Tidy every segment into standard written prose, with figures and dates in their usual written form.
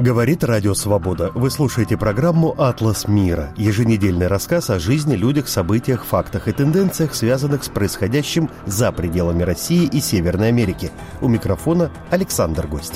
Говорит Радио Свобода. Вы слушаете программу «Атлас мира». Еженедельный рассказ о жизни, людях, событиях, фактах и тенденциях, связанных с происходящим за пределами России и Северной Америки. У микрофона Александр Гостев.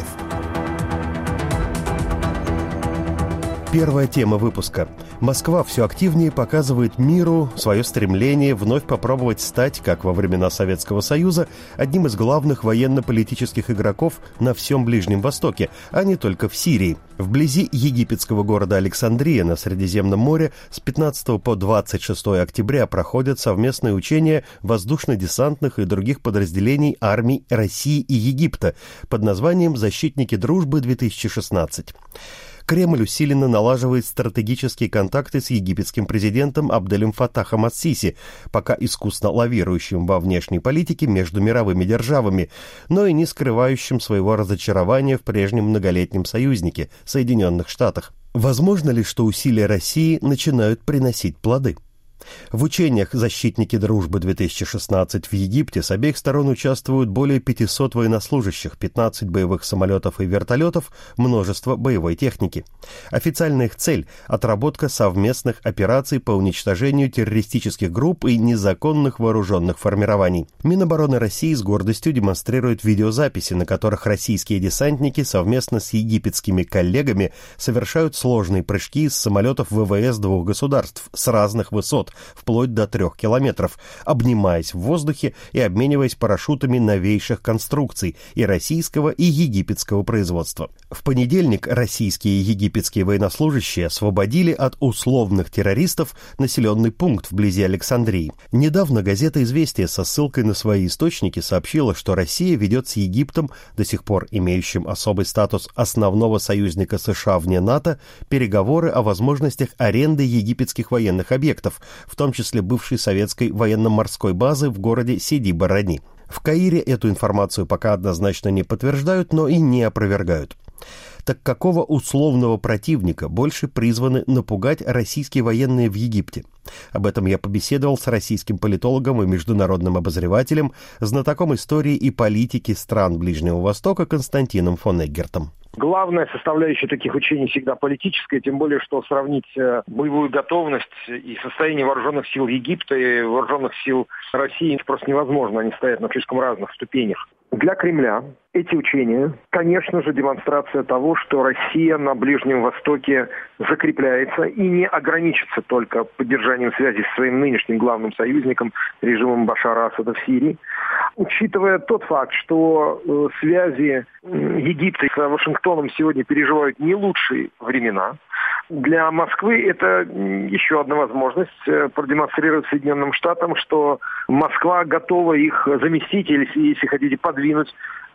Первая тема выпуска. Москва все активнее показывает миру свое стремление вновь попробовать стать, как во времена Советского Союза, одним из главных военно-политических игроков на всем Ближнем Востоке, а не только в Сирии. Вблизи египетского города Александрия на Средиземном море с 15 по 26 октября проходят совместные учения воздушно-десантных и других подразделений армий России и Египта под названием «Защитники дружбы-2016». Кремль усиленно налаживает стратегические контакты с египетским президентом Абделем Фатахом ас-Сиси, пока искусно лавирующим во внешней политике между мировыми державами, но и не скрывающим своего разочарования в прежнем многолетнем союзнике – Соединенных Штатах. Возможно ли, что усилия России начинают приносить плоды? В учениях «Защитники дружбы-2016» в Египте с обеих сторон участвуют более 500 военнослужащих, 15 боевых самолетов и вертолетов, множество боевой техники. Официальная их цель – отработка совместных операций по уничтожению террористических групп и незаконных вооруженных формирований. Минобороны России с гордостью демонстрирует видеозаписи, на которых российские десантники совместно с египетскими коллегами совершают сложные прыжки из самолетов ВВС двух государств с разных высот, вплоть до 3 километров, обнимаясь в воздухе и обмениваясь парашютами новейших конструкций и российского, и египетского производства. В понедельник российские и египетские военнослужащие освободили от условных террористов населенный пункт вблизи Александрии. Недавно газета «Известия» со ссылкой на свои источники сообщила, что Россия ведет с Египтом, до сих пор имеющим особый статус основного союзника США вне НАТО, переговоры о возможностях аренды египетских военных объектов, в том числе бывшей советской военно-морской базы в городе Сиди-Барани. В Каире эту информацию пока однозначно не подтверждают, но и не опровергают. Так какого условного противника больше призваны напугать российские военные в Египте? Об этом я побеседовал с российским политологом и международным обозревателем, знатоком истории и политики стран Ближнего Востока Константином фон Эггертом. Главная составляющая таких учений всегда политическая, тем более, что сравнить боевую готовность и состояние вооруженных сил Египта и вооруженных сил России просто невозможно, они стоят на слишком разных ступенях. Для Кремля эти учения, конечно же, демонстрация того, что Россия на Ближнем Востоке закрепляется и не ограничится только поддержанием связи с своим нынешним главным союзником, режимом Башара Асада в Сирии. Учитывая тот факт, что связи Египта с Вашингтоном сегодня переживают не лучшие времена, для Москвы это еще одна возможность продемонстрировать Соединенным Штатам, что Москва готова их заместить или, если хотите, подвинуть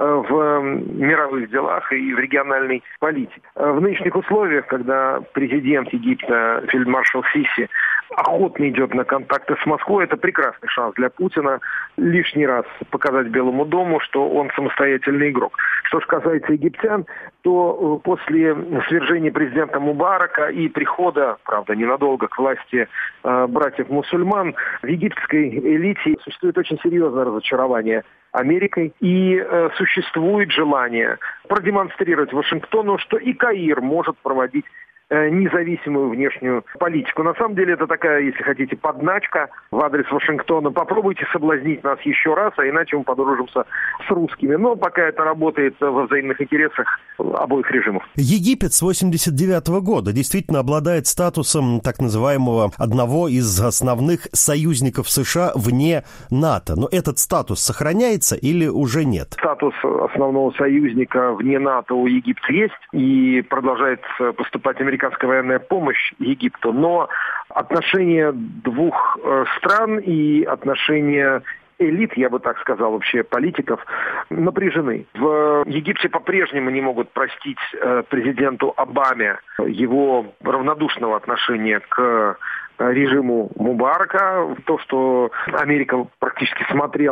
в мировых делах и в региональной политике. В нынешних условиях, когда президент Египта, фельдмаршал Сиси, охотно идет на контакты с Москвой, это прекрасный шанс для Путина лишний раз показать Белому дому, что он самостоятельный игрок. Что же касается египтян, то после свержения президента Мубарака и прихода, правда, ненадолго к власти братьев-мусульман, в египетской элите существует очень серьезное разочарование Америкой, и существует желание продемонстрировать Вашингтону, что и Каир может проводить независимую внешнюю политику. На самом деле это такая, если хотите, подначка в адрес Вашингтона. Попробуйте соблазнить нас еще раз, а иначе мы подружимся с русскими. Но пока это работает во взаимных интересах обоих режимов. Египет с 1989 года действительно обладает статусом так называемого одного из основных союзников США вне НАТО. Но этот статус сохраняется или уже нет? Статус основного союзника вне НАТО у Египта есть, и продолжает поступать американская военная помощь Египту, но отношения двух стран и отношения элит, я бы так сказал, вообще политиков, напряжены. В Египте по-прежнему не могут простить президенту Обаме его равнодушного отношения к режиму Мубарака, то, что Америка практически смотрела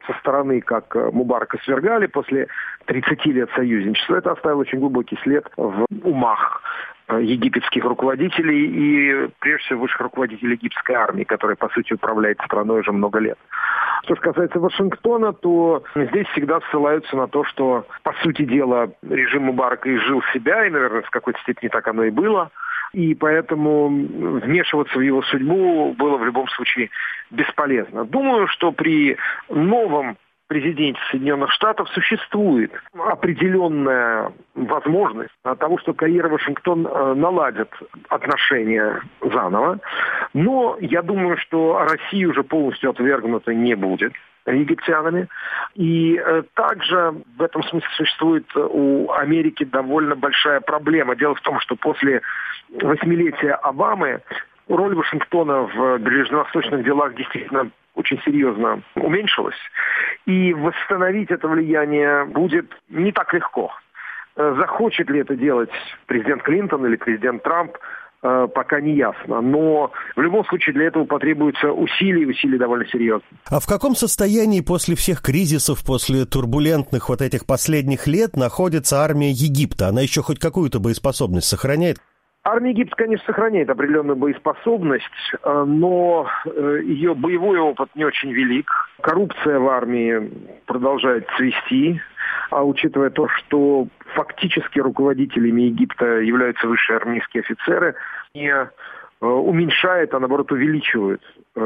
со стороны, как Мубарака свергали после 30 лет союзничества, это оставило очень глубокий след в умах египетских руководителей и, прежде всего, высших руководителей египетской армии, которая, по сути, управляет страной уже много лет. Что же касается Вашингтона, то здесь всегда ссылаются на то, что, по сути дела, режим Мубарака изжил себя, и, наверное, в какой-то степени так оно и было. И поэтому вмешиваться в его судьбу было в любом случае бесполезно. Думаю, что при новом президенте Соединенных Штатов существует определенная возможность того, что Каир и Вашингтон наладят отношения заново. Но я думаю, что Россия уже полностью отвергнута не будет египтянами. И также в этом смысле существует у Америки довольно большая проблема. Дело в том, что после 8-летия Обамы роль Вашингтона в ближневосточных делах действительно очень серьезно уменьшилась. И восстановить это влияние будет не так легко. Захочет ли это делать президент Клинтон или президент Трамп, пока не ясно. Но в любом случае для этого потребуются усилия довольно серьезные. А в каком состоянии после всех кризисов, после турбулентных вот этих последних лет находится армия Египта? Она еще хоть какую-то боеспособность сохраняет? Армия Египта, конечно, сохраняет определенную боеспособность, но ее боевой опыт не очень велик. Коррупция в армии продолжает цвести, а учитывая то, что фактически руководителями Египта являются высшие армейские офицеры, не уменьшает, а наоборот увеличивает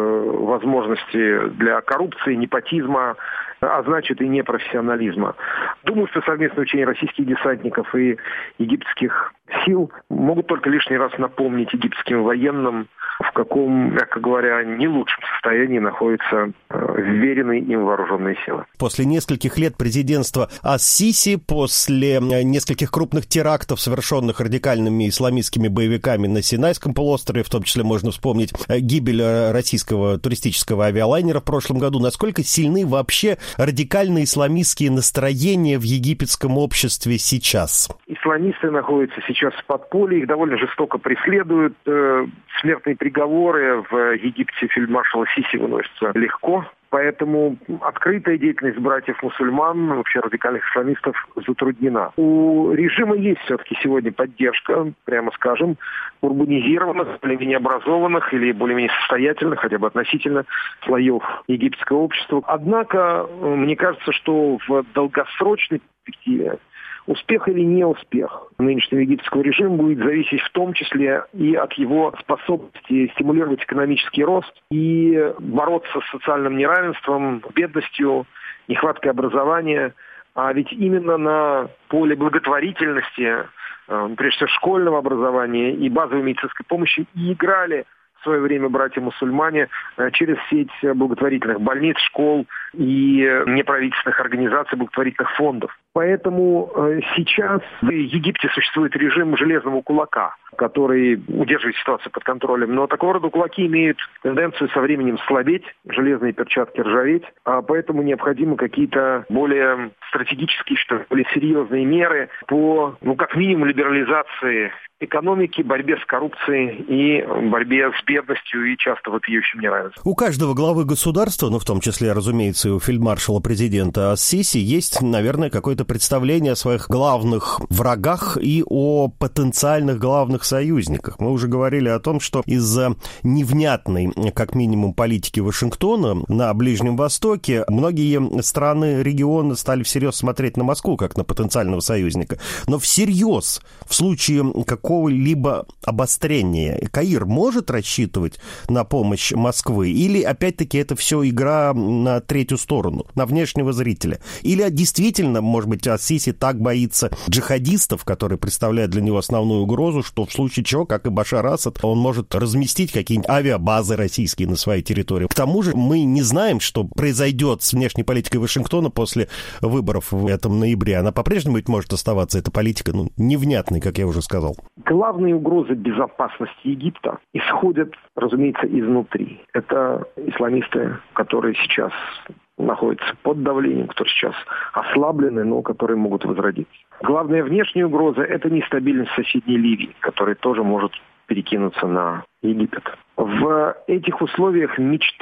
возможности для коррупции, непотизма, а значит и непрофессионализма. Думаю, что совместное учение российских десантников и египетских сил могут только лишний раз напомнить египетским военным, в каком, мягко говоря, не лучшем состоянии находятся вверенные им вооруженные силы. После нескольких лет президентства ас-Сиси, после нескольких крупных терактов, совершенных радикальными исламистскими боевиками на Синайском полуострове, в том числе можно вспомнить гибель российского туристического авиалайнера в прошлом году, насколько сильны вообще радикальные исламистские настроения в египетском обществе сейчас? Исламисты находятся сейчас в подполье, их довольно жестоко преследуют. Смертные приговоры в Египте фельдмаршала Сиси выносятся легко. Поэтому открытая деятельность братьев-мусульман, вообще радикальных исламистов, затруднена. У режима есть все-таки сегодня поддержка, прямо скажем, урбанизированных, более-менее образованных или более-менее состоятельных, хотя бы относительно, слоев египетского общества. Однако, мне кажется, что в долгосрочной перспективе успех или не успех нынешнего египетского режима будет зависеть в том числе и от его способности стимулировать экономический рост и бороться с социальным неравенством, бедностью, нехваткой образования. А ведь именно на поле благотворительности, прежде всего школьного образования и базовой медицинской помощи и играли в свое время братья-мусульмане через сеть благотворительных больниц, школ и неправительственных организаций, благотворительных фондов. Поэтому сейчас в Египте существует режим железного кулака, который удерживает ситуацию под контролем. Но такого рода кулаки имеют тенденцию со временем слабеть, железные перчатки ржаветь, а поэтому необходимы какие-то более стратегические, что ли, более серьезные меры по, как минимум, либерализации экономики, борьбе с коррупцией и борьбе с бедностью и часто вопиющим неравенством. У каждого главы государства, в том числе, разумеется, и у фельдмаршала-президента ас-Сиси, есть, наверное, какое-то представление о своих главных врагах и о потенциальных главных союзниках. Мы уже говорили о том, что из-за невнятной, как минимум, политики Вашингтона на Ближнем Востоке многие страны региона стали всерьез смотреть на Москву как на потенциального союзника. Но всерьез, в случае какого-либо обострения, Каир может рассчитывать на помощь Москвы? Или, опять-таки, это все игра на третью сторону, на внешнего зрителя? Или действительно, может быть, ас-Сиси так боится джихадистов, которые представляют для него основную угрозу, что в случае чего, как и Башар Асад, он может разместить какие-нибудь авиабазы российские на своей территории. К тому же мы не знаем, что произойдет с внешней политикой Вашингтона после выборов в этом ноябре. Она по-прежнему ведь может оставаться, эта политика, невнятной, как я уже сказал. Главные угрозы безопасности Египта исходят, разумеется, изнутри. Это исламисты, которые сейчас находятся под давлением, которые сейчас ослаблены, но которые могут возродиться. Главная внешняя угроза – это нестабильность соседней Ливии, которая тоже может перекинуться на Египет. В этих условиях мечта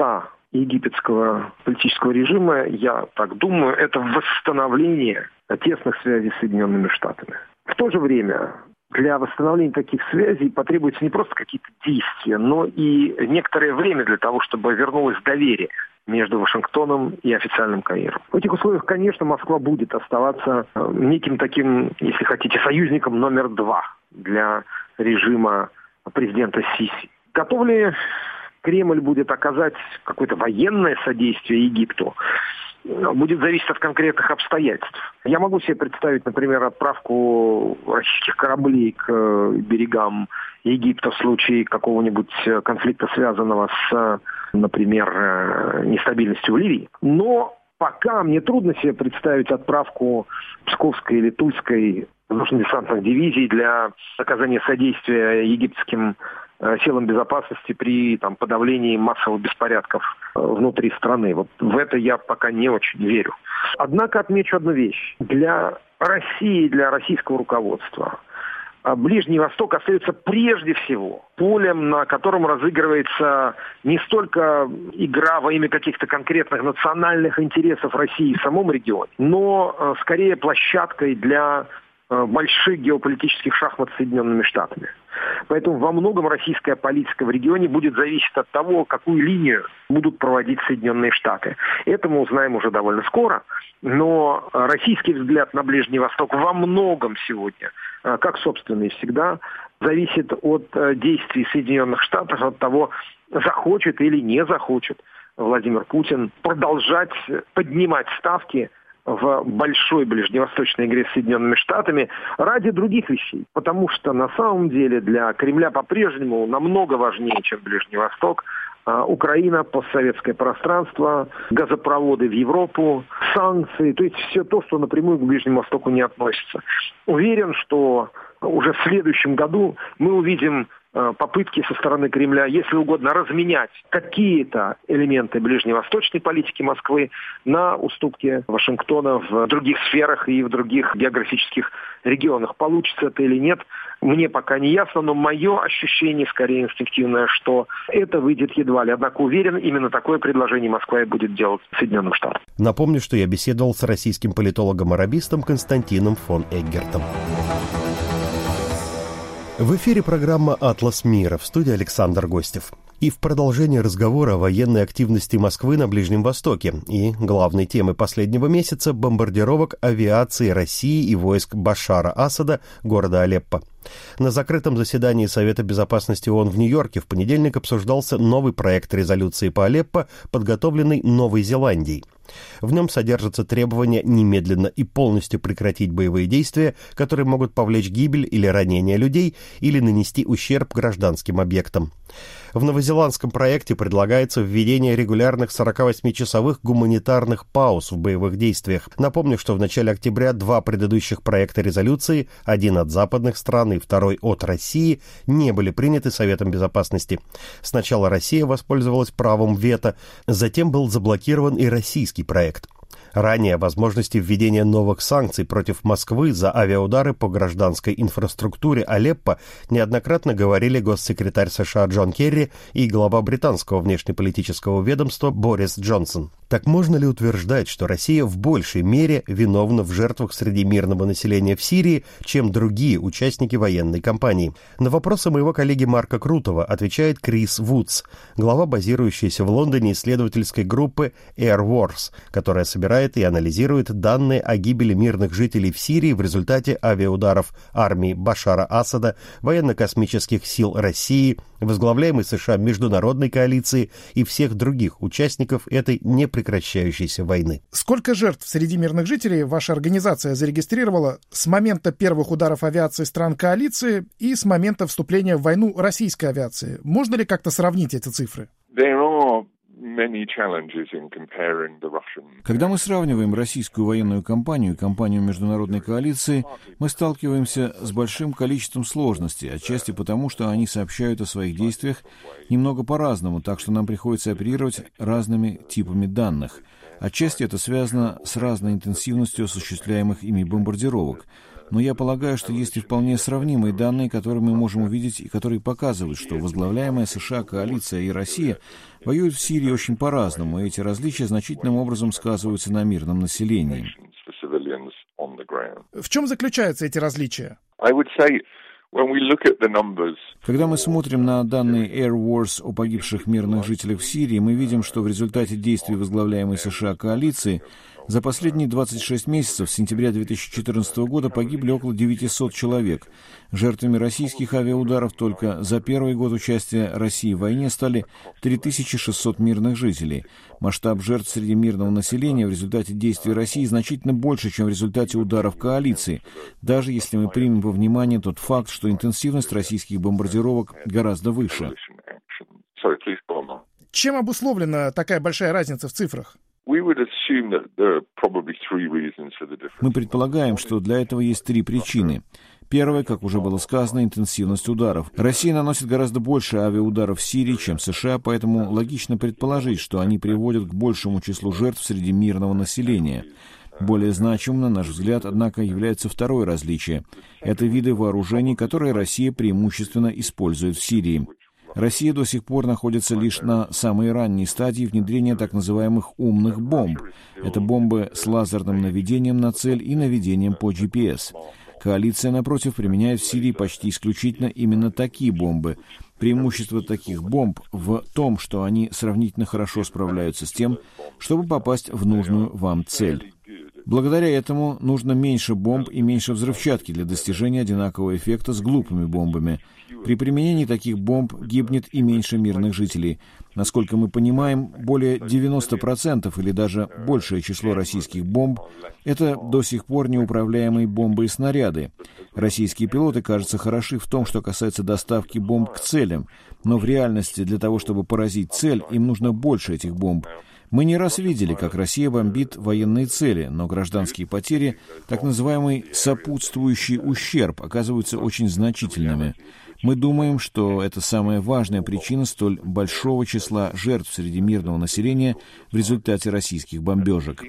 египетского политического режима, я так думаю, это восстановление тесных связей с Соединенными Штатами. В то же время для восстановления таких связей потребуются не просто какие-то действия, но и некоторое время для того, чтобы вернулось доверие между Вашингтоном и официальным Каиром. В этих условиях, конечно, Москва будет оставаться неким таким, если хотите, союзником номер 2 для режима президента Сиси. Готов ли Кремль будет оказать какое-то военное содействие Египту? Будет зависеть от конкретных обстоятельств. Я могу себе представить, например, отправку российских кораблей к берегам Египта в случае какого-нибудь конфликта, связанного с, например, нестабильностью в Ливии. Но пока мне трудно себе представить отправку Псковской или Тульской воздушно-десантных дивизий для оказания содействия египетским силам безопасности при подавлении массовых беспорядков внутри страны. Вот в это я пока не очень верю. Однако отмечу одну вещь. Для России, для российского руководства Ближний Восток остается прежде всего полем, на котором разыгрывается не столько игра во имя каких-то конкретных национальных интересов России в самом регионе, но скорее площадкой для больших геополитических шахмат с Соединенными Штатами. Поэтому во многом российская политика в регионе будет зависеть от того, какую линию будут проводить Соединенные Штаты. Это мы узнаем уже довольно скоро, но российский взгляд на Ближний Восток во многом сегодня, как собственно и всегда, зависит от действий Соединенных Штатов, от того, захочет или не захочет Владимир Путин продолжать поднимать ставки в большой ближневосточной игре с Соединенными Штатами ради других вещей. Потому что на самом деле для Кремля по-прежнему намного важнее, чем Ближний Восток, Украина, постсоветское пространство, газопроводы в Европу, санкции, то есть все то, что напрямую к Ближнему Востоку не относится. Уверен, что уже в следующем году мы увидим попытки со стороны Кремля, если угодно, разменять какие-то элементы ближневосточной политики Москвы на уступки Вашингтона в других сферах и в других географических регионах. Получится это или нет, мне пока не ясно, но мое ощущение скорее инстинктивное, что это выйдет едва ли. Однако уверен, именно такое предложение Москва и будет делать Соединенным Штатам. Напомню, что я беседовал с российским политологом-арабистом Константином фон Эггертом. В эфире программа «Атлас мира», в студии Александр Гостев. И в продолжение разговора о военной активности Москвы на Ближнем Востоке и главной темы последнего месяца — бомбардировок авиации России и войск Башара Асада города Алеппо. На закрытом заседании Совета безопасности ООН в Нью-Йорке в понедельник обсуждался новый проект резолюции по Алеппо, подготовленный Новой Зеландией. В нем содержатся требования немедленно и полностью прекратить боевые действия, которые могут повлечь гибель или ранение людей или нанести ущерб гражданским объектам. В новозеландском проекте предлагается введение регулярных 48-часовых гуманитарных пауз в боевых действиях. Напомню, что в начале октября 2 предыдущих проекта резолюции, один от западных стран и второй от России, не были приняты Советом Безопасности. Сначала Россия воспользовалась правом вето, затем был заблокирован и российский проект. Ранее о возможности введения новых санкций против Москвы за авиаудары по гражданской инфраструктуре Алеппо неоднократно говорили госсекретарь США Джон Керри и глава британского внешнеполитического ведомства Борис Джонсон. Так можно ли утверждать, что Россия в большей мере виновна в жертвах среди мирного населения в Сирии, чем другие участники военной кампании? На вопросы моего коллеги Марка Крутого отвечает Крис Вудс, глава базирующейся в Лондоне исследовательской группы Air Wars, которая собирает и анализирует данные о гибели мирных жителей в Сирии в результате авиаударов армии Башара Асада, военно-космических сил России, возглавляемой США международной коалиции и всех других участников этой непрекращающейся войны. Сколько жертв среди мирных жителей ваша организация зарегистрировала с момента первых ударов авиации стран коалиции и с момента вступления в войну российской авиации? Можно ли как-то сравнить эти цифры? Когда мы сравниваем российскую военную кампанию и кампанию международной коалиции, мы сталкиваемся с большим количеством сложностей, отчасти потому, что они сообщают о своих действиях немного по-разному, так что нам приходится оперировать разными типами данных. Отчасти это связано с разной интенсивностью осуществляемых ими бомбардировок. Но я полагаю, что есть и вполне сравнимые данные, которые мы можем увидеть и которые показывают, что возглавляемая США коалиция и Россия воюют в Сирии очень по-разному, и эти различия значительным образом сказываются на мирном населении. В чем заключаются эти различия? Когда мы смотрим на данные Air Wars о погибших мирных жителях в Сирии, мы видим, что в результате действий возглавляемой США коалиции за последние 26 месяцев с сентября 2014 года погибли около 900 человек. Жертвами российских авиаударов только за первый год участия России в войне стали 3600 мирных жителей. Масштаб жертв среди мирного населения в результате действий России значительно больше, чем в результате ударов коалиции, даже если мы примем во внимание тот факт, что интенсивность российских бомбардировок гораздо выше. Чем обусловлена такая большая разница в цифрах? Мы предполагаем, что для этого есть три причины. Первая, как уже было сказано, интенсивность ударов. Россия наносит гораздо больше авиаударов в Сирии, чем США, поэтому логично предположить, что они приводят к большему числу жертв среди мирного населения. Более значимым, на наш взгляд, однако, является второе различие. Это виды вооружений, которые Россия преимущественно использует в Сирии. Россия до сих пор находится лишь на самой ранней стадии внедрения так называемых умных бомб. Это бомбы с лазерным наведением на цель и наведением по GPS. Коалиция, напротив, применяет в Сирии почти исключительно именно такие бомбы. Преимущество таких бомб в том, что они сравнительно хорошо справляются с тем, чтобы попасть в нужную вам цель. Благодаря этому нужно меньше бомб и меньше взрывчатки для достижения одинакового эффекта с глупыми бомбами. При применении таких бомб гибнет и меньше мирных жителей. Насколько мы понимаем, более 90% или даже большее число российских бомб — это до сих пор неуправляемые бомбы и снаряды. Российские пилоты, кажется, хороши в том, что касается доставки бомб к целям, но в реальности для того, чтобы поразить цель, им нужно больше этих бомб. Мы не раз видели, как Россия бомбит военные цели, но гражданские потери, так называемый сопутствующий ущерб, оказываются очень значительными. Мы думаем, что это самая важная причина столь большого числа жертв среди мирного населения в результате российских бомбежек.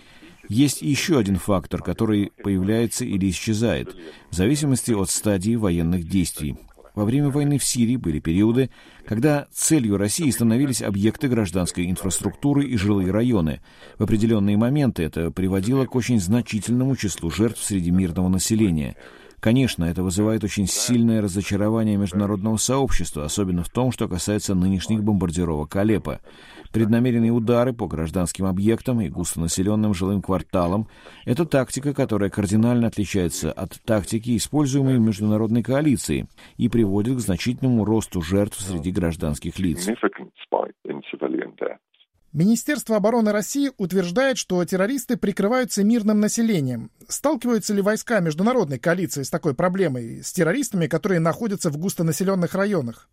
Есть еще один фактор, который появляется или исчезает, в зависимости от стадии военных действий. Во время войны в Сирии были периоды, когда целью России становились объекты гражданской инфраструктуры и жилые районы. В определенные моменты это приводило к очень значительному числу жертв среди мирного населения. Конечно, это вызывает очень сильное разочарование международного сообщества, особенно в том, что касается нынешних бомбардировок Алеппо. Преднамеренные удары по гражданским объектам и густонаселенным жилым кварталам — это тактика, которая кардинально отличается от тактики, используемой международной коалицией, и приводит к значительному росту жертв среди гражданских лиц. Министерство обороны России утверждает, что террористы прикрываются мирным населением. Сталкиваются ли войска международной коалиции с такой проблемой, с террористами, которые находятся в густонаселенных районах?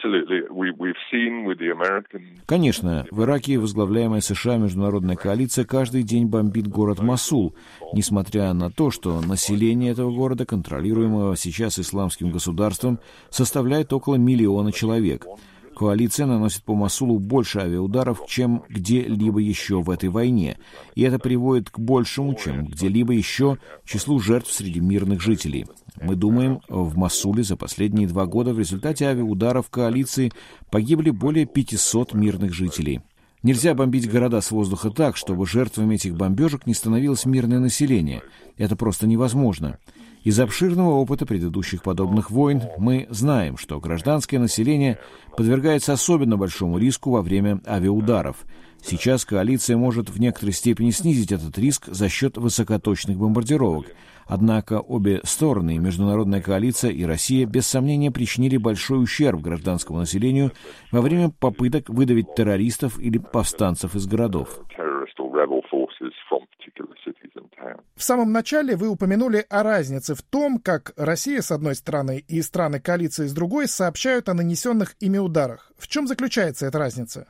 Конечно, в Ираке возглавляемая США международная коалиция каждый день бомбит город Мосул, несмотря на то, что население этого города, контролируемого сейчас исламским государством, составляет около 1 миллиона человек. Коалиция наносит по Мосулу больше авиаударов, чем где-либо еще в этой войне, и это приводит к большему, чем где-либо еще, числу жертв среди мирных жителей. Мы думаем, в Мосуле за последние 2 года в результате авиаударов коалиции погибли более 500 мирных жителей. Нельзя бомбить города с воздуха так, чтобы жертвами этих бомбежек не становилось мирное население. Это просто невозможно. Из обширного опыта предыдущих подобных войн мы знаем, что гражданское население подвергается особенно большому риску во время авиаударов. Сейчас коалиция может в некоторой степени снизить этот риск за счет высокоточных бомбардировок. Однако обе стороны, и международная коалиция, и Россия, без сомнения причинили большой ущерб гражданскому населению во время попыток выдавить террористов или повстанцев из городов. В самом начале вы упомянули о разнице в том, как Россия с одной стороны и страны коалиции с другой сообщают о нанесенных ими ударах. В чем заключается эта разница?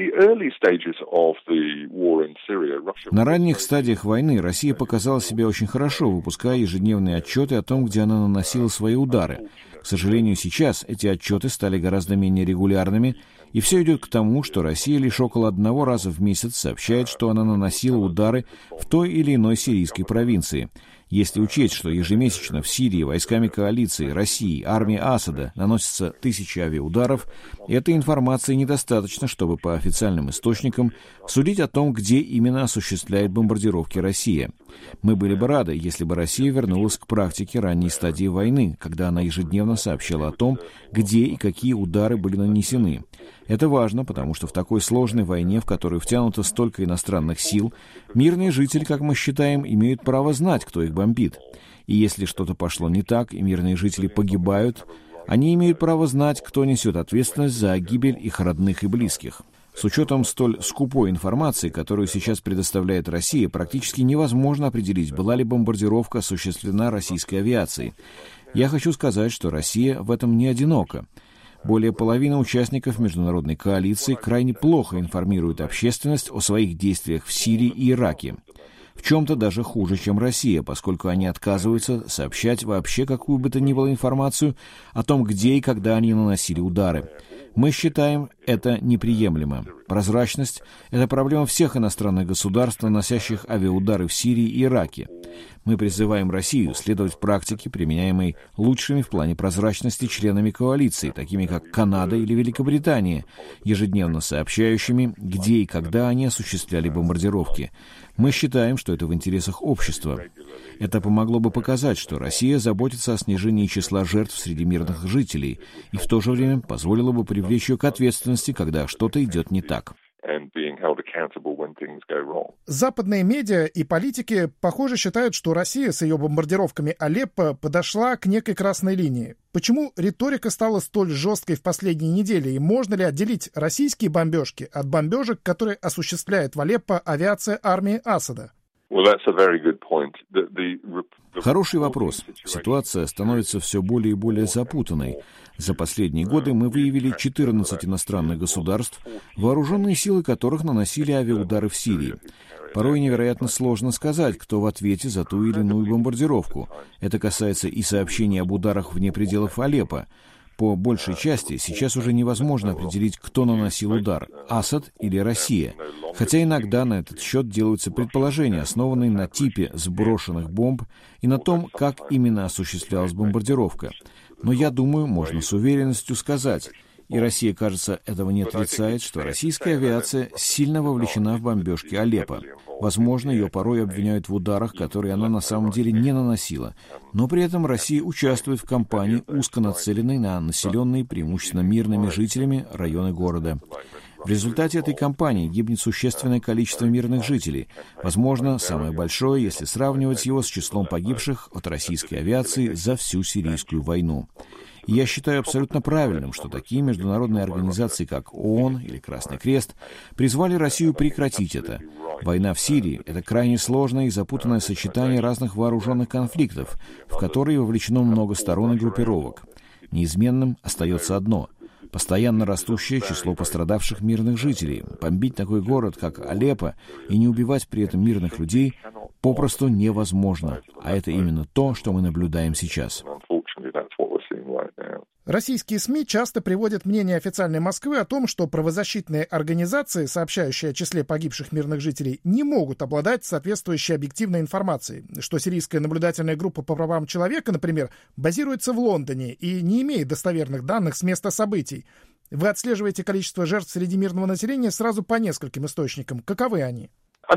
На ранних стадиях войны Россия показала себя очень хорошо, выпуская ежедневные отчеты о том, где она наносила свои удары. К сожалению, сейчас эти отчеты стали гораздо менее регулярными, и все идет к тому, что Россия лишь около 1 раза в месяц сообщает, что она наносила удары в той или иной сирийской провинции. Если учесть, что ежемесячно в Сирии войсками коалиции, России, армии Асада наносятся тысячи авиаударов, этой информации недостаточно, чтобы по официальным источникам судить о том, где именно осуществляет бомбардировки Россия. Мы были бы рады, если бы Россия вернулась к практике ранней стадии войны, когда она ежедневно сообщала о том, где и какие удары были нанесены. Это важно, потому что в такой сложной войне, в которую втянуто столько иностранных сил, мирные жители, как мы считаем, имеют право знать, кто их бомбит. И если что-то пошло не так, и мирные жители погибают, они имеют право знать, кто несет ответственность за гибель их родных и близких. С учетом столь скупой информации, которую сейчас предоставляет Россия, практически невозможно определить, была ли бомбардировка осуществлена российской авиацией. Я хочу сказать, что Россия в этом не одинока. Более половины участников международной коалиции крайне плохо информируют общественность о своих действиях в Сирии и Ираке. В чем-то даже хуже, чем Россия, поскольку они отказываются сообщать вообще какую бы то ни было информацию о том, где и когда они наносили удары. Мы считаем это неприемлемо. Прозрачность – это проблема всех иностранных государств, наносящих авиаудары в Сирии и Ираке. Мы призываем Россию следовать практике, применяемой лучшими в плане прозрачности членами коалиции, такими как Канада или Великобритания, ежедневно сообщающими, где и когда они осуществляли бомбардировки. Мы считаем, что это в интересах общества. Это помогло бы показать, что Россия заботится о снижении числа жертв среди мирных жителей и в то же время позволило бы привлечь ее к ответственности, когда что-то идет не так. Западные медиа и политики, похоже, считают, что Россия с ее бомбардировками Алеппо подошла к некой красной линии. Почему риторика стала столь жесткой в последние недели, и можно ли отделить российские бомбежки от бомбежек, которые осуществляет в Алеппо авиация армии Асада? Хороший вопрос. Ситуация становится все более и более запутанной. За последние годы мы выявили 14 иностранных государств, вооруженные силы которых наносили авиаудары в Сирии. Порой невероятно сложно сказать, кто в ответе за ту или иную бомбардировку. Это касается и сообщений об ударах вне пределов Алеппо. По большей части сейчас уже невозможно определить, кто наносил удар – Асад или Россия. Хотя иногда на этот счет делаются предположения, основанные на типе сброшенных бомб и на том, как именно осуществлялась бомбардировка. Но я думаю, можно с уверенностью сказать, и Россия, кажется, этого не отрицает, что российская авиация сильно вовлечена в бомбежки Алеппо. Возможно, ее порой обвиняют в ударах, которые она на самом деле не наносила. Но при этом Россия участвует в кампании, узко нацеленной на населенные преимущественно мирными жителями районы города. В результате этой кампании гибнет существенное количество мирных жителей, возможно, самое большое, если сравнивать его с числом погибших от российской авиации за всю сирийскую войну. И я считаю абсолютно правильным, что такие международные организации, как ООН или Красный Крест, призвали Россию прекратить это. Война в Сирии – это крайне сложное и запутанное сочетание разных вооруженных конфликтов, в которые вовлечено много сторон и группировок. Неизменным остается одно – постоянно растущее число пострадавших мирных жителей. Бомбить такой город, как Алеппо, и не убивать при этом мирных людей попросту невозможно. А это именно то, что мы наблюдаем сейчас. Российские СМИ часто приводят мнение официальной Москвы о том, что правозащитные организации, сообщающие о числе погибших мирных жителей, не могут обладать соответствующей объективной информацией, что сирийская наблюдательная группа по правам человека, например, базируется в Лондоне и не имеет достоверных данных с места событий. Вы отслеживаете количество жертв среди мирного населения сразу по нескольким источникам. Каковы они?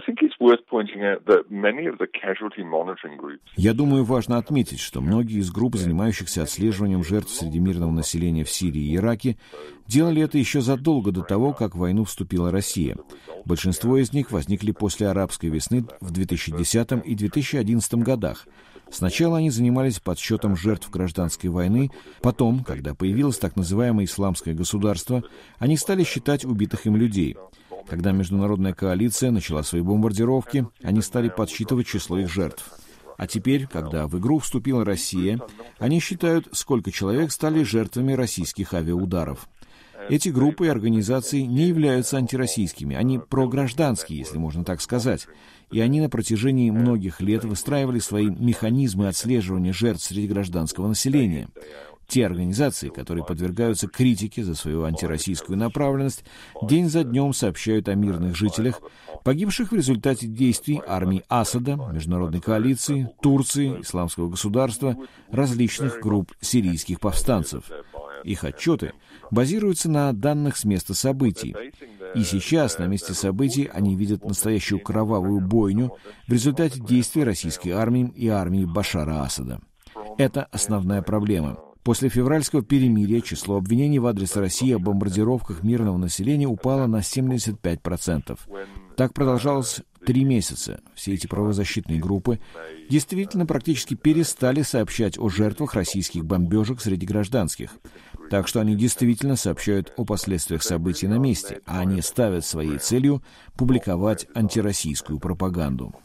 Я думаю, важно отметить, что многие из групп, занимающихся отслеживанием жертв среди мирного населения в Сирии и Ираке, делали это еще задолго до того, как в войну вступила Россия. Большинство из них возникли после арабской весны в 2010 и 2011 годах. Сначала они занимались подсчетом жертв гражданской войны, потом, когда появилось так называемое исламское государство, они стали считать убитых им людей. Когда международная коалиция начала свои бомбардировки, они стали подсчитывать число их жертв. А теперь, когда в игру вступила Россия, они считают, сколько человек стали жертвами российских авиаударов. Эти группы и организации не являются антироссийскими, они програжданские, если можно так сказать. И они на протяжении многих лет выстраивали свои механизмы отслеживания жертв среди гражданского населения. Те организации, которые подвергаются критике за свою антироссийскую направленность, день за днем сообщают о мирных жителях, погибших в результате действий армии Асада, международной коалиции, Турции, Исламского государства, различных групп сирийских повстанцев. Их отчеты базируются на данных с места событий. И сейчас на месте событий они видят настоящую кровавую бойню в результате действий российской армии и армии Башара Асада. Это основная проблема. После февральского перемирия число обвинений в адрес России о бомбардировках мирного населения упало на 75%. Так продолжалось 3 месяца. Все эти правозащитные группы действительно практически перестали сообщать о жертвах российских бомбежек среди гражданских. Так что они действительно сообщают о последствиях событий на месте, а они ставят своей целью публиковать антироссийскую пропаганду.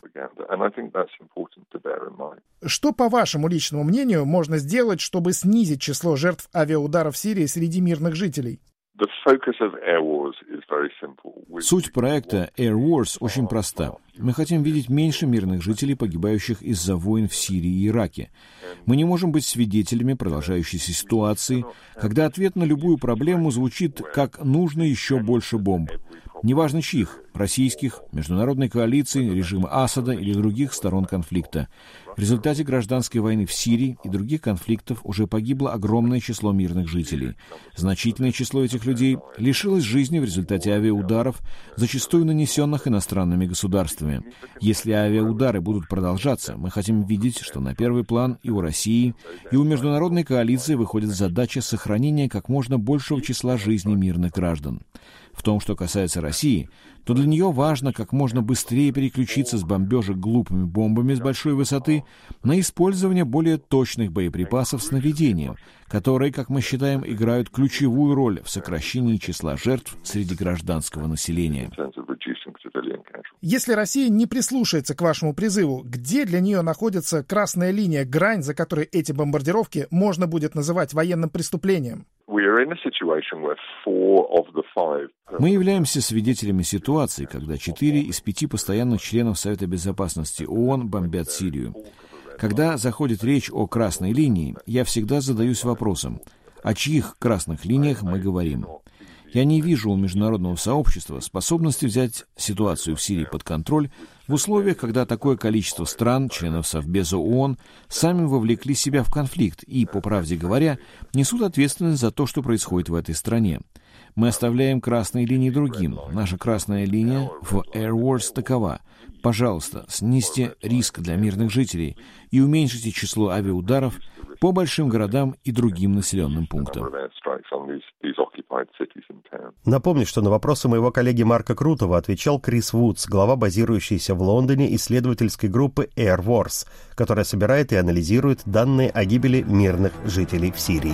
Что, по вашему личному мнению, можно сделать, чтобы снизить число жертв авиаударов в Сирии среди мирных жителей? Суть проекта Air Wars очень проста. Мы хотим видеть меньше мирных жителей, погибающих из-за войн в Сирии и Ираке. Мы не можем быть свидетелями продолжающейся ситуации, когда ответ на любую проблему звучит как «нужно еще больше бомб». Неважно чьих – российских, международной коалиции, режима Асада или других сторон конфликта. В результате гражданской войны в Сирии и других конфликтов уже погибло огромное число мирных жителей. Значительное число этих людей лишилось жизни в результате авиаударов, зачастую нанесенных иностранными государствами. Если авиаудары будут продолжаться, мы хотим видеть, что на первый план и у России, и у международной коалиции выходит задача сохранения как можно большего числа жизней мирных граждан. В том, что касается России, то для нее важно как можно быстрее переключиться с бомбежек глупыми бомбами с большой высоты на использование более точных боеприпасов с наведением, которые, как мы считаем, играют ключевую роль в сокращении числа жертв среди гражданского населения. Если Россия не прислушается к вашему призыву, где для нее находится красная линия, грань, за которой эти бомбардировки можно будет называть военным преступлением? Мы являемся свидетелями ситуации, когда 4 из 5 постоянных членов Совета Безопасности ООН бомбят Сирию. Когда заходит речь о красной линии, я всегда задаюсь вопросом, о чьих красных линиях мы говорим. Я не вижу у международного сообщества способности взять ситуацию в Сирии под контроль в условиях, когда такое количество стран, членов Совбеза ООН, сами вовлекли себя в конфликт и, по правде говоря, несут ответственность за то, что происходит в этой стране. Мы оставляем красные линии другим. Наша красная линия в Air Wars такова. Пожалуйста, снизьте риск для мирных жителей и уменьшите число авиаударов по большим городам и другим населенным пунктам. Напомню, что на вопросы моего коллеги Марка Крутого отвечал Крис Вудс, глава базирующейся в Лондоне исследовательской группы Air Wars, которая собирает и анализирует данные о гибели мирных жителей в Сирии.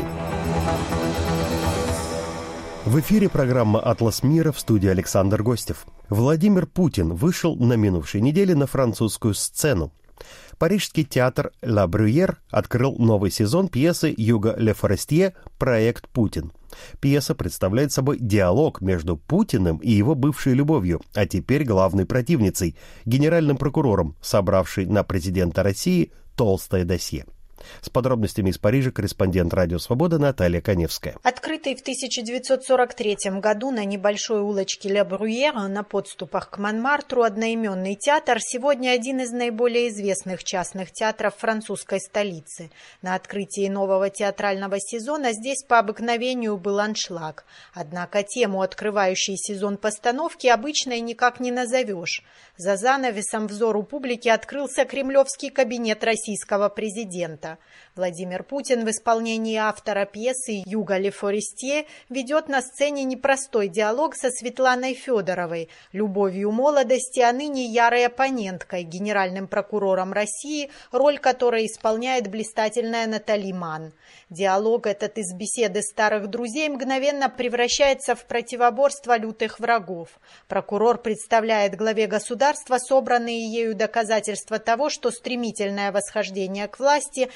В эфире программа «Атлас мира», в студии Александр Гостев. Владимир Путин вышел на минувшей неделе на французскую сцену. Парижский театр «Ла Брюер» открыл новый сезон пьесы Юга Ле Форестье «Проект Путин». Пьеса представляет собой диалог между Путиным и его бывшей любовью, а теперь главной противницей, генеральным прокурором, собравшей на президента России толстое досье. С подробностями из Парижа корреспондент «Радио Свобода» Наталья Коневская. Открытый в 1943 году на небольшой улочке Ля Брюера на подступах к Монмартру одноименный театр сегодня один из наиболее известных частных театров французской столицы. На открытии нового театрального сезона здесь по обыкновению был аншлаг. Однако тему, открывающей сезон постановки, обычной никак не назовешь. За занавесом взору публики открылся кремлевский кабинет российского президента. Владимир Путин в исполнении автора пьесы «Юга Ле Форестье» ведет на сцене непростой диалог со Светланой Федоровой, любовью молодости, а ныне ярой оппоненткой, генеральным прокурором России, роль которой исполняет блистательная Натали Ман. Диалог этот из беседы старых друзей мгновенно превращается в противоборство лютых врагов. Прокурор представляет главе государства собранные ею доказательства того, что стремительное восхождение к власти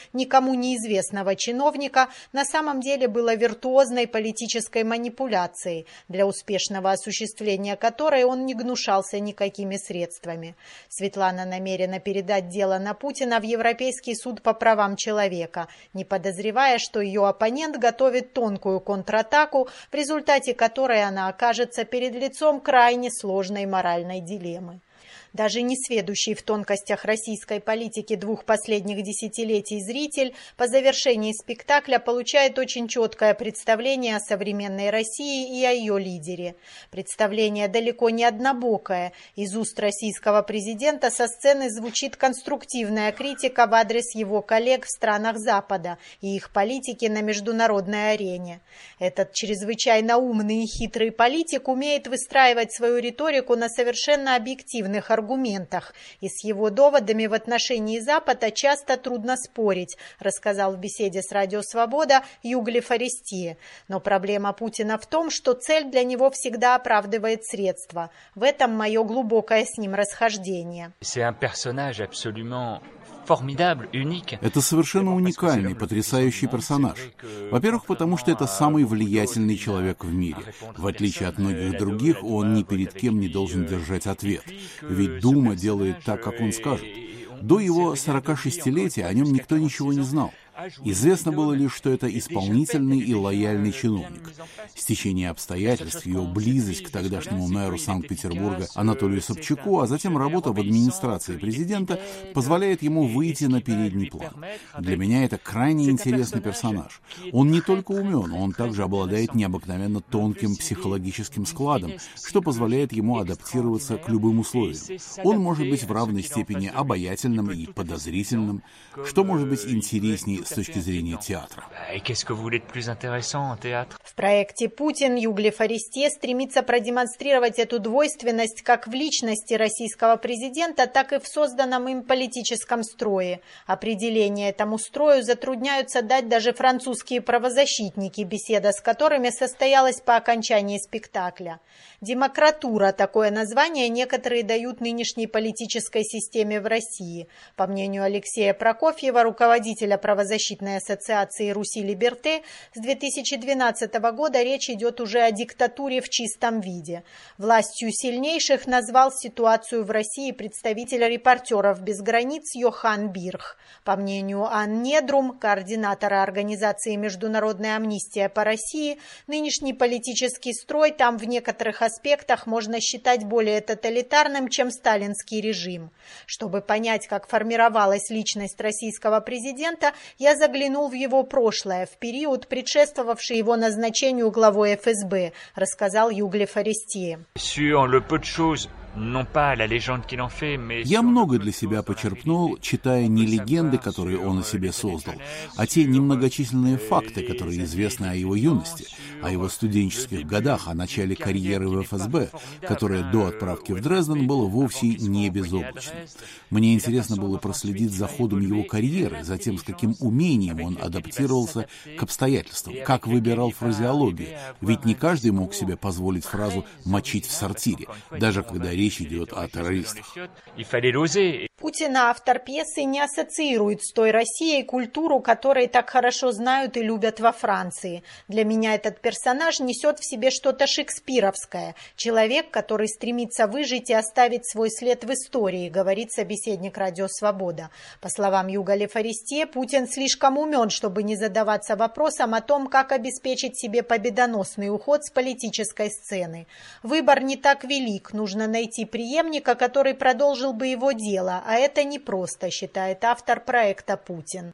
никому неизвестного чиновника на самом деле было виртуозной политической манипуляцией, для успешного осуществления которой он не гнушался никакими средствами. Светлана намерена передать дело на Путина в Европейский суд по правам человека, не подозревая, что ее оппонент готовит тонкую контратаку, в результате которой она окажется перед лицом крайне сложной моральной дилеммы. Даже несведущий в тонкостях российской политики двух последних десятилетий зритель по завершении спектакля получает очень четкое представление о современной России и о ее лидере. Представление далеко не однобокое. Из уст российского президента со сцены звучит конструктивная критика в адрес его коллег в странах Запада и их политики на международной арене. Этот чрезвычайно умный и хитрый политик умеет выстраивать свою риторику на совершенно объективных аргументах, и с его доводами в отношении Запада часто трудно спорить, рассказал в беседе с Радио Свобода Югли Форестье. Но проблема Путина в том, что цель для него всегда оправдывает средства. В этом мое глубокое с ним расхождение. Это совершенно уникальный, потрясающий персонаж. Во-первых, потому что это самый влиятельный человек в мире. В отличие от многих других, он ни перед кем не должен держать ответ. Ведь Дума делает так, как он скажет. До его 46-летия о нем никто ничего не знал. Известно было лишь, что это исполнительный и лояльный чиновник. Стечение обстоятельств, его близость к тогдашнему мэру Санкт-Петербурга Анатолию Собчаку, а затем работа в администрации президента позволяет ему выйти на передний план. Для меня это крайне интересный персонаж. Он не только умен, он также обладает необыкновенно тонким психологическим складом, что позволяет ему адаптироваться к любым условиям. Он может быть в равной степени обаятельным и подозрительным. Что может быть интереснее с точки зрения театра? В проекте «Путин» Югли Форестье стремится продемонстрировать эту двойственность как в личности российского президента, так и в созданном им политическом строе. Определение этому строю затрудняются дать даже французские правозащитники, беседа с которыми состоялась по окончании спектакля. Демократура – такое название некоторые дают нынешней политической системе в России. По мнению Алексея Прокофьева, руководителя правозащитной ассоциации «Руси Либерте», с 2012 года речь идет уже о диктатуре в чистом виде. Властью сильнейших назвал ситуацию в России представитель «Репортеров без границ» Йохан Бирх. По мнению Ан Недрум, координатора организации «Международная амнистия по России», нынешний политический строй там в некоторых аспектах можно считать более тоталитарным, чем сталинский режим. Чтобы понять, как формировалась личность российского президента, я заглянул в его прошлое, в период, предшествовавший его назначению главой ФСБ, рассказал Югли Форестье. Я много для себя почерпнул, читая не легенды, которые он о себе создал, а те немногочисленные факты, которые известны о его юности, о его студенческих годах, о начале карьеры в ФСБ, которое до отправки в Дрезден было вовсе не безоблачным. Мне интересно было проследить за ходом его карьеры, за тем, с каким умением он адаптировался к обстоятельствам, как выбирал фразеологию, ведь не каждый мог себе позволить фразу «мочить в сортире», даже когда речь идет о террористах. Путина автор пьесы не ассоциирует с той Россией культуру, которую так хорошо знают и любят во Франции. Для меня этот персонаж несет в себе что-то шекспировское. Человек, который стремится выжить и оставить свой след в истории, говорит собеседник Радио Свобода. По словам Югли Форестье, Путин слишком умен, чтобы не задаваться вопросом о том, как обеспечить себе победоносный уход с политической сцены. Выбор не так велик, нужно найти преемника, который продолжил бы его дело, а это непросто, считает автор проекта «Путин».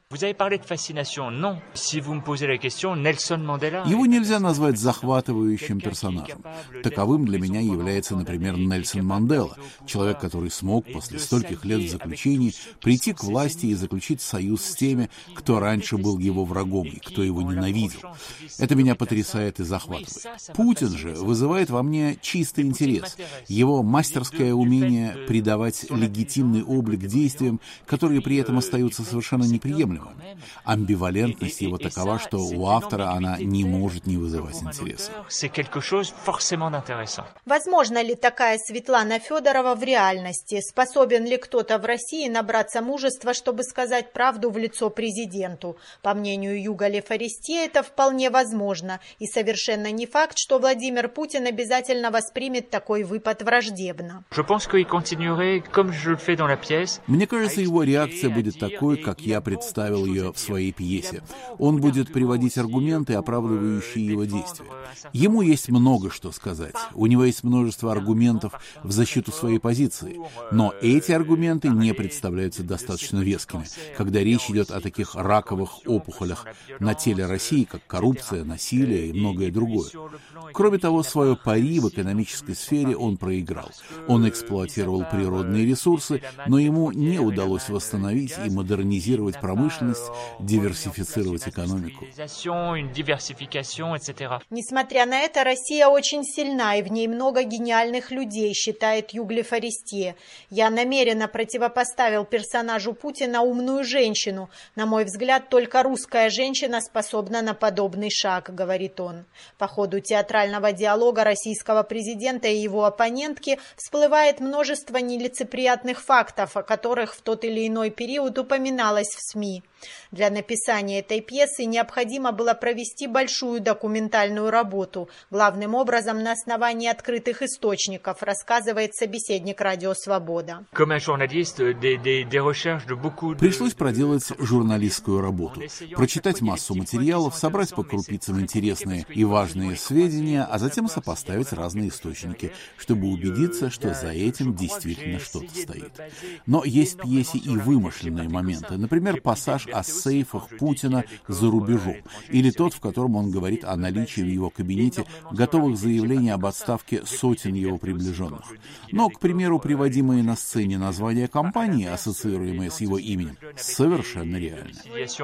Его нельзя назвать захватывающим персонажем. Таковым для меня является, например, Нельсон Мандела, человек, который смог после стольких лет в заключении прийти к власти и заключить союз с теми, кто раньше был его врагом и кто его ненавидел. Это меня потрясает и захватывает. Путин же вызывает во мне чистый интерес. Его мастерское умение придавать легитимный облик действиям, которые при этом остаются совершенно неприемлемыми. Амбивалентность его такова, что у автора она не может не вызывать интереса. Возможно ли такая Светлана Федорова в реальности? Способен ли кто-то в России набраться мужества, чтобы сказать правду в лицо президенту? По мнению Юга Ле Форестье, это вполне возможно. И совершенно не факт, что Владимир Путин обязательно воспримет такой выпад враждебно. Мне кажется, его реакция будет такой, как я представил ее в своей пьесе. Он будет приводить аргументы, оправдывающие его действия. Ему есть много что сказать. У него есть множество аргументов в защиту своей позиции. Но эти аргументы не представляются достаточно вескими, когда речь идет о таких раковых опухолях на теле России, как коррупция, насилие и многое другое. Кроме того, свое пари в экономической сфере он проиграл. Он эксплуатировал природные ресурсы, но ему не удалось восстановить и модернизировать промышленность, диверсифицировать экономику. Несмотря на это, Россия очень сильна, и в ней много гениальных людей, считает Юг Ле Форестье. Я намеренно противопоставил персонажу Путина умную женщину. На мой взгляд, только русская женщина способна на подобный шаг, говорит он. По ходу театрального диалога российского президента и его оппонентки всплывает множество нелицеприятных фактов, о которых в тот или иной период упоминалось в СМИ. Для написания этой пьесы необходимо было провести большую документальную работу, главным образом на основании открытых источников, рассказывает собеседник «Радио Свобода». Пришлось проделать журналистскую работу, прочитать массу материалов, собрать по крупицам интересные и важные сведения, а затем сопоставить разные источники, чтобы убедиться, что за этим действительно что-то стоит. Но есть в пьесе и вымышленные моменты, например, пассаж о сейфах Путина за рубежом, или тот, в котором он говорит о наличии в его кабинете готовых заявлений об отставке сотен его приближенных. Но, к примеру, приводимые на сцене названия компании, ассоциируемые с его именем, совершенно реальны.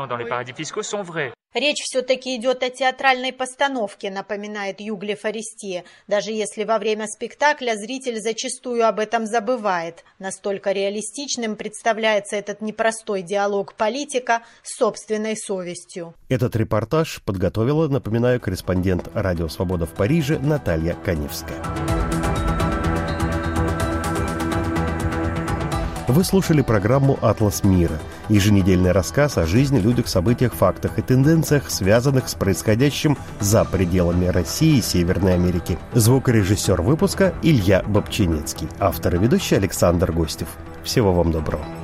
Речь все-таки идет о театральной постановке, напоминает Юг Ле Форестье. Даже если во время спектакля зритель зачастую об этом забывает. Настолько реалистичным представляется этот непростой диалог политика с собственной совестью. Этот репортаж подготовила, напоминаю, корреспондент «Радио Свобода» в Париже Наталья Каневская. Вы слушали программу «Атлас мира». Еженедельный рассказ о жизни, людях, событиях, фактах и тенденциях, связанных с происходящим за пределами России и Северной Америки. Звукорежиссер выпуска Илья Бобчинецкий. Автор и ведущий Александр Гостев. Всего вам доброго.